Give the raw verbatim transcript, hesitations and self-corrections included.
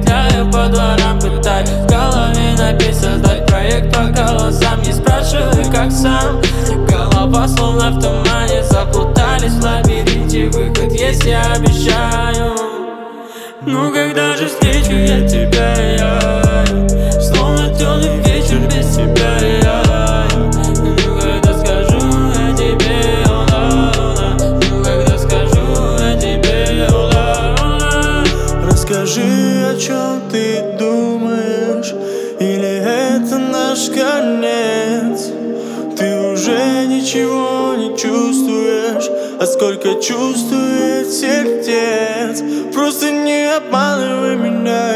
гуляю по дворам, пытаюсь в голове напись, создать проект по голосам. Не спрашивай, как сам, голова словно в тумане, заплутались в лабиринте, выход есть, я обещаю. Ну когда же встречу я тебя, я словно темный вечер без тебя, я. Ну когда скажу я тебе, ола, ола. Ну когда скажу я тебе, ола, ола. Расскажи, о чем ты думаешь, или это наш конец? Ты уже ничего не чувствуешь, а сколько чувствует сердец. Просто не обманывай меня.